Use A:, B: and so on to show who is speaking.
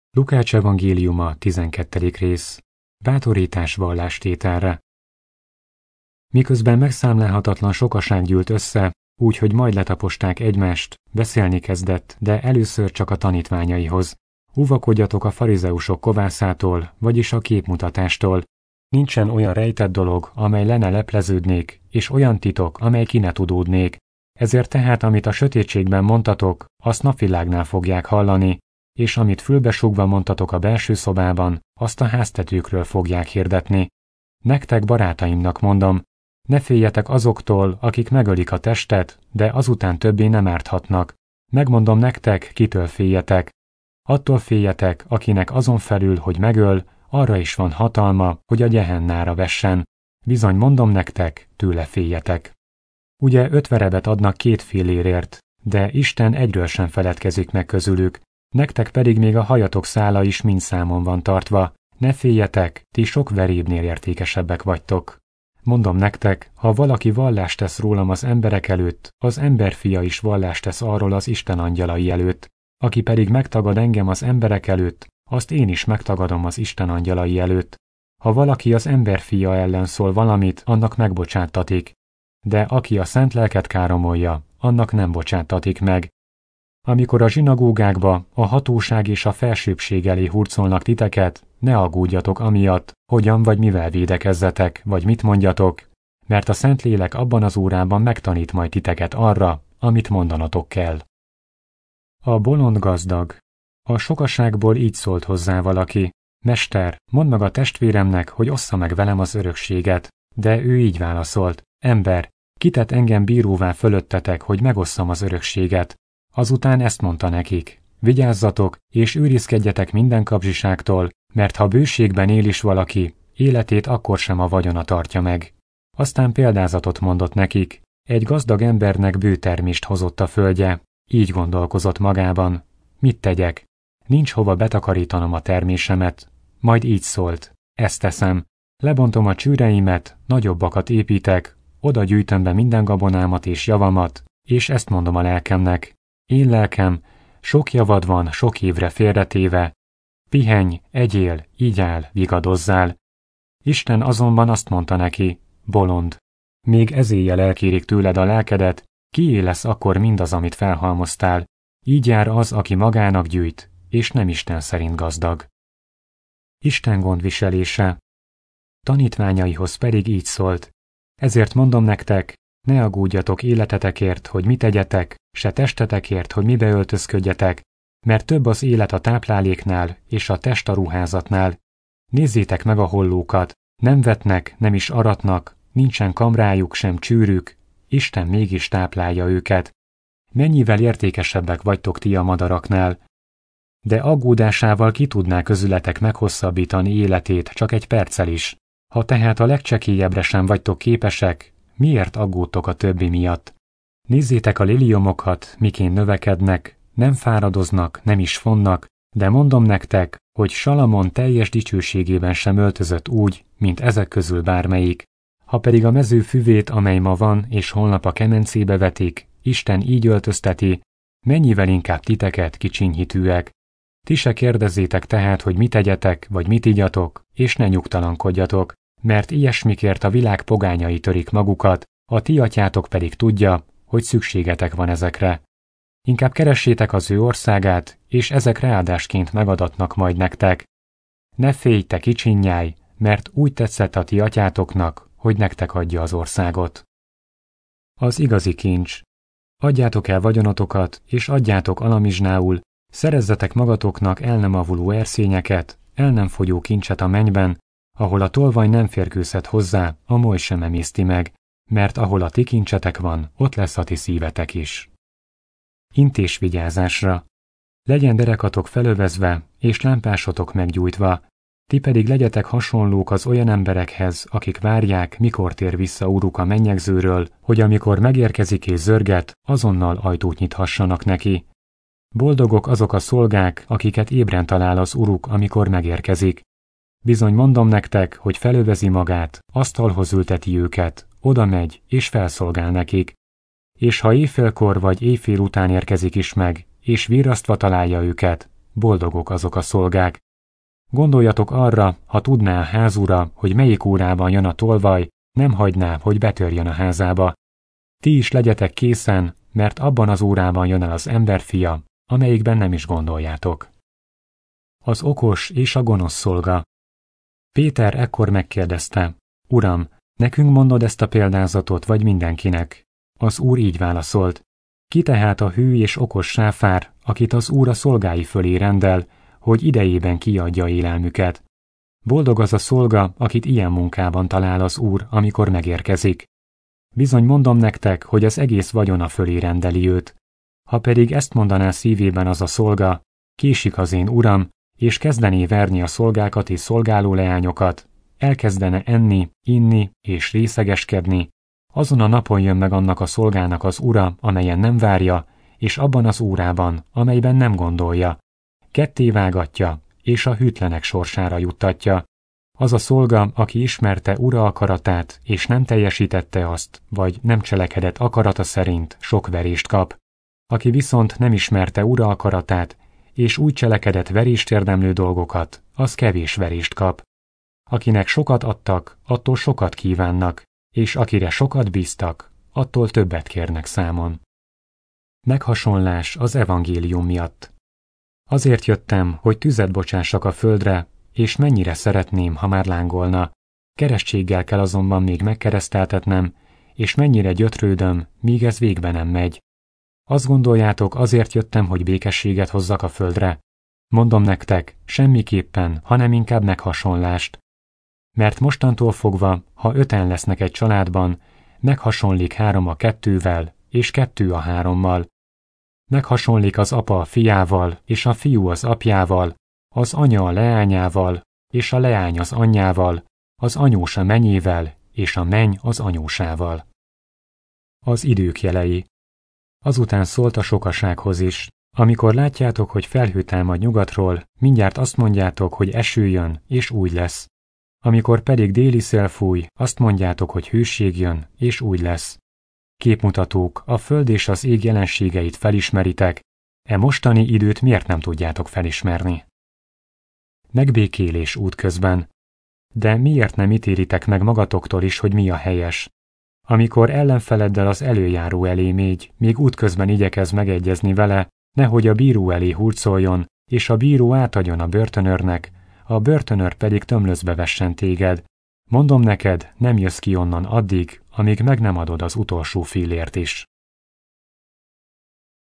A: Lukács evangéliuma, 12. rész. Bátorítás vallástételre. Miközben megszámlálhatatlan sokaság gyűlt össze, úgyhogy majd letaposták egymást, beszélni kezdett, de először csak a tanítványaihoz. Óvakodjatok a farizeusok kovászától, vagyis a képmutatástól. Nincsen olyan rejtett dolog, amely le ne lepleződnék, és olyan titok, amely ki ne tudódnék. Ezért tehát, amit a sötétségben mondtatok, azt napvilágnál fogják hallani, és amit fülbesúgva mondtatok a belső szobában, azt a háztetőkről fogják hirdetni. Nektek, barátaimnak mondom, ne féljetek azoktól, akik megölik a testet, de azután többé nem árthatnak. Megmondom nektek, kitől féljetek. Attól féljetek, akinek azon felül, hogy megöl, arra is van hatalma, hogy a gyehennára vessen. Bizony mondom nektek, tőle féljetek. Ugye 5 verebet adnak 2 fillérért, de Isten egyről sem feledkezik meg közülük. Nektek pedig még a hajatok szála is mind számon van tartva. Ne féljetek, ti sok verébnél értékesebbek vagytok. Mondom nektek, ha valaki vallást tesz rólam az emberek előtt, az emberfia is vallást tesz arról az Isten angyalai előtt. Aki pedig megtagad engem az emberek előtt, azt én is megtagadom az Isten angyalai előtt. Ha valaki az emberfia ellen szól valamit, annak megbocsáttatik. De aki a szent lelket káromolja, annak nem bocsáttatik meg. Amikor a zsinagógákba, a hatóság és a felsőbbség elé hurcolnak titeket, ne aggódjatok amiatt, hogyan vagy mivel védekezzetek, vagy mit mondjatok, mert a Szentlélek abban az órában megtanít majd titeket arra, amit mondanatok kell. A bolond gazdag. A sokaságból így szólt hozzá valaki: Mester, mondd meg a testvéremnek, hogy ossza meg velem az örökséget. De ő így válaszolt: Ember, ki tett engem bíróvá fölöttetek, hogy megosszam az örökséget? Azután ezt mondta nekik: Vigyázzatok, és őrizkedjetek minden kapzsiságtól, mert ha bőségben él is valaki, életét akkor sem a vagyona tartja meg. Aztán példázatot mondott nekik: Egy gazdag embernek bőtermést hozott a földje, így gondolkozott magában: Mit tegyek? Nincs hova betakarítanom a termésemet. Majd így szólt: Ezt teszem. Lebontom a csűreimet, nagyobbakat építek, oda gyűjtöm be minden gabonámat és javamat, és ezt mondom a lelkemnek: Én lelkem, sok javad van sok évre félretéve. Pihenj, egyél, igyál, vigadozzál. Isten azonban azt mondta neki: Bolond, még ezéjjel elkérik tőled a lelkedet, kié lesz akkor mindaz, amit felhalmoztál. Így jár az, aki magának gyűjt, és nem Isten szerint gazdag. Isten gondviselése. Tanítványaihoz pedig így szólt: Ezért mondom nektek, ne aggódjatok életetekért, hogy mit tegyetek, se testetekért, hogy mibe öltözködjetek, mert több az élet a tápláléknál, és a test a ruházatnál. Nézzétek meg a hollókat, nem vetnek, nem is aratnak, nincsen kamrájuk, sem csűrük, Isten mégis táplálja őket. Mennyivel értékesebbek vagytok ti a madaraknál? De aggódásával ki tudná közületek meghosszabbítani életét csak egy perccel is. Ha tehát a legcsekélyebbre sem vagytok képesek, miért aggódtok a többi miatt? Nézzétek a liliomokat, miként növekednek, nem fáradoznak, nem is fonnak, de mondom nektek, hogy Salamon teljes dicsőségében sem öltözött úgy, mint ezek közül bármelyik. Ha pedig a mező füvét, amely ma van, és holnap a kemencébe vetik, Isten így öltözteti, mennyivel inkább titeket, kicsinyhitűek. Ti se kérdezzétek tehát, hogy mit tegyetek, vagy mit igyatok, és ne nyugtalankodjatok, mert ilyesmikért a világ pogányai törik magukat, a ti atyátok pedig tudja, hogy szükségetek van ezekre. Inkább keressétek az ő országát, és ezek ráadásként megadatnak majd nektek. Ne félj, te kicsinnyáj, mert úgy tetszett a ti atyátoknak, hogy nektek adja az országot. Az igazi kincs. Adjátok el vagyonotokat, és adjátok alamizsnául, szerezzetek magatoknak el nem avuló erszényeket, el nem fogyó kincset a mennyben, ahol a tolvaj nem férkőzhet hozzá, a moly sem emészti meg, mert ahol a ti kincsetek van, ott lesz a ti szívetek is. Intés vigyázásra. Legyen derekatok felövezve, és lámpásotok meggyújtva, ti pedig legyetek hasonlók az olyan emberekhez, akik várják, mikor tér vissza Uruk a mennyegzőről, hogy amikor megérkezik és zörget, azonnal ajtót nyithassanak neki. Boldogok azok a szolgák, akiket ébren talál az Uruk, amikor megérkezik. Bizony mondom nektek, hogy felövezi magát, asztalhoz ülteti őket, oda megy, és felszolgál nekik. És ha éjfélkor vagy éjfél után érkezik is meg, és virrasztva találja őket, boldogok azok a szolgák. Gondoljatok arra, ha tudná a házura, hogy melyik órában jön a tolvaj, nem hagyná, hogy betörjön a házába. Ti is legyetek készen, mert abban az órában jön el az emberfia, amelyikben nem is gondoljátok. Az okos és a gonosz szolga. Péter ekkor megkérdezte, Uram, nekünk mondod ezt a példázatot, vagy mindenkinek? Az Úr így válaszolt, ki tehát a hű és okos sáfár, akit az Úr a szolgái fölé rendel, hogy idejében kiadja élelmüket. Boldog az a szolga, akit ilyen munkában talál az Úr, amikor megérkezik. Bizony mondom nektek, hogy az egész vagyona fölé rendeli őt. Ha pedig ezt mondaná szívében az a szolga, késik az én uram, és kezdené verni a szolgákat és szolgáló leányokat, elkezdene enni, inni és részegeskedni, azon a napon jön meg annak a szolgának az ura, amelyen nem várja, és abban az órában, amelyben nem gondolja. Ketté vágatja, és a hűtlenek sorsára juttatja. Az a szolga, aki ismerte ura akaratát, és nem teljesítette azt, vagy nem cselekedett akarata szerint, sok verést kap. Aki viszont nem ismerte ura akaratát, és úgy cselekedett verést érdemlő dolgokat, az kevés verést kap. Akinek sokat adtak, attól sokat kívánnak, és akire sokat bíztak, attól többet kérnek számon. Meghasonlás az evangélium miatt. Azért jöttem, hogy tüzet bocsássak a földre, és mennyire szeretném, ha már lángolna. Keresztséggel kell azonban még megkereszteltetnem, és mennyire gyötrődöm, míg ez végbe nem megy. Azt gondoljátok, azért jöttem, hogy békességet hozzak a földre? Mondom nektek, semmiképpen, hanem inkább meghasonlást. Mert mostantól fogva, ha 5-en lesznek egy családban, meghasonlik 3 a 2-vel, és 2 a 3-mal. Meghasonlik az apa a fiával, és a fiú az apjával, az anya a leányával, és a leány az anyjával, az anyós a menyével, és a menny az anyósával. Az idők jelei. Azután szólt a sokasághoz is, amikor látjátok, hogy felhő támad nyugatról, mindjárt azt mondjátok, hogy eső jön, és úgy lesz. Amikor pedig déli szél fúj, azt mondjátok, hogy hőség jön, és úgy lesz. Képmutatók, a föld és az ég jelenségeit felismeritek, e mostani időt miért nem tudjátok felismerni? Megbékélés útközben. De miért nem ítélitek meg magatoktól is, hogy mi a helyes? Amikor ellenfeleddel az előjáró elé mégy, még útközben igyekez megegyezni vele, nehogy a bíró elé hurcoljon, és a bíró átadjon a börtönőrnek, a börtönőr pedig tömlöcbe vessen téged. Mondom neked, nem jössz ki onnan addig, amíg meg nem adod az utolsó fillért is.